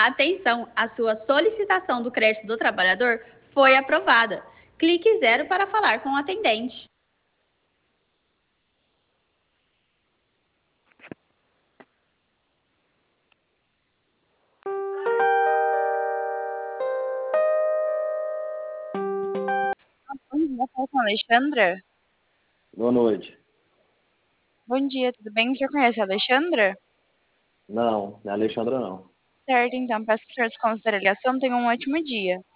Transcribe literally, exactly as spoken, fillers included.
Atenção, a sua solicitação do crédito do trabalhador foi aprovada. Clique zero para falar com o atendente. Bom dia, fala com a Alexandra. Boa noite. Bom dia, tudo bem? O senhor conhece a Alexandra? Não, não é Alexandra não. Certo, então, peço que o senhor desconsidere a ligação. Tenha um ótimo dia.